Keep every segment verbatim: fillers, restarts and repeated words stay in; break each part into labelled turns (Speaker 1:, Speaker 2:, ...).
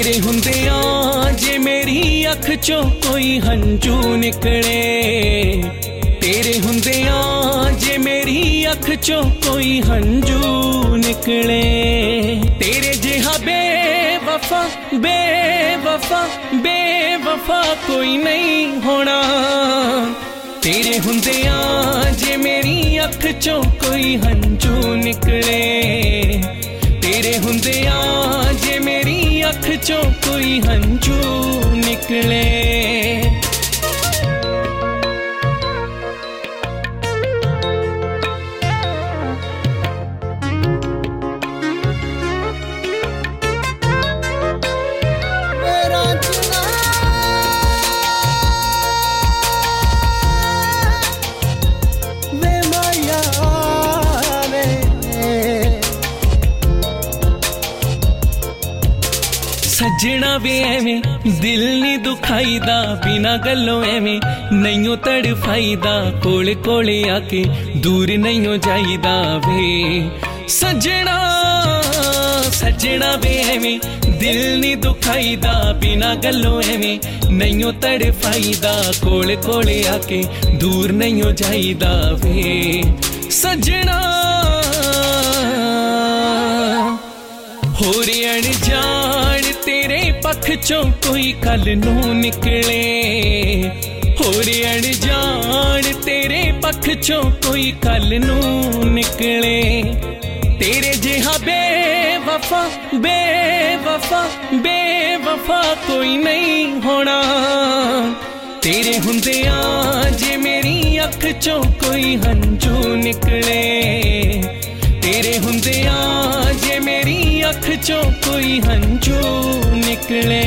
Speaker 1: तेरे हुंदियां जे मेरी अख चों कोई हंजू निकले, तेरे हुंदियां जे मेरी अख चों कोई हंजू निकले। तेरे जिहा बेवफा बेवफा बेवफा कोई नहीं होना। तेरे हुंदियां जे मेरी अख चों कोई हंजू निकले, तेरे हुंदियां जे मेरी अख चों कोई हंजू निकले। सजना वे एवें दिल नी दुखाईदा, बिना गलों एवें नईओ तड़फाईदा, कोले कोले आके दूर नईओ जाईदा वे। सजना सजना वे एवें दिल नी दुखाईदा, बिना गलों एवें नईओ तड़फाईदा, कोले कोले आके दूर नईओ जाईदा वे। सजना होरे अनजान तेरे पख चों कोई कल नू निकले, होरे अनजान तेरे पख चों कोई कल नू निकले। तेरे जिहा बेवफा बेवफा बेवफा कोई नहीं होना। तेरे हुंदियां जे मेरी अख चों कोई हंजू निकले, तेरे हुंदियां जे मेरी अख चों कोई हंजू निकले।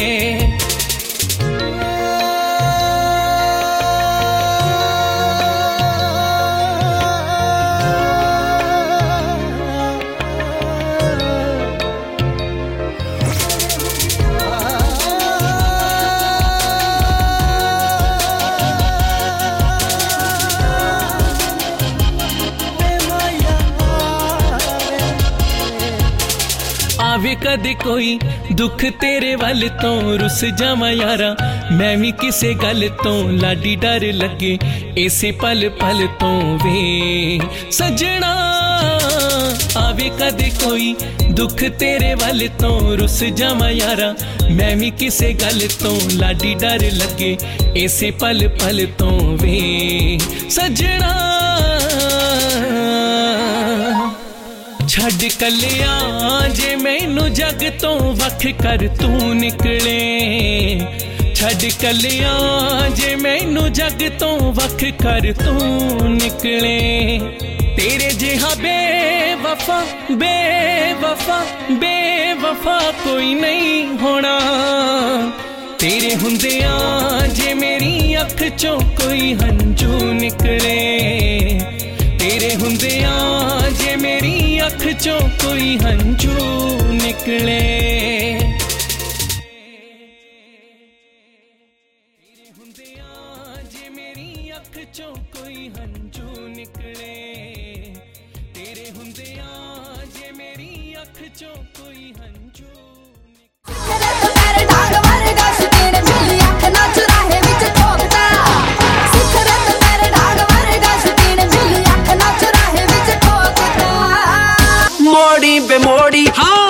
Speaker 1: आवे कदे कोई दुख तेरे वल तो रुस जावा यारा, मैं भी किसे गल तो लाडी डर लगे इसे पल पल तो वे। सजना आवे कदे कोई दुख तेरे वल तो रुस जावा यारा, मैं भी किसे गल तो लाडी डर लगे इसे पल पल तो वे। सजना छड़ कलिया जे मैनू जग तो वख कर तू निकले, छड़ कलिया जे मैनू जग तो वख कर तू निकले। तेरे जिहा बेवफा बेवफा बेवफा कोई नहीं होना। तेरे हुंदियां जे मेरी अख चों कोई हंजू निकले, तेरे हुंदियां जे मेरी अख चों कोई हंजू निकले। तेरे हुंदियां जे मेरी अख चों कोई हंजू निकले, तेरे हुंदियां जे मेरी अख चों कोई हंजू
Speaker 2: मोड़ी बे मोड़ी हाँ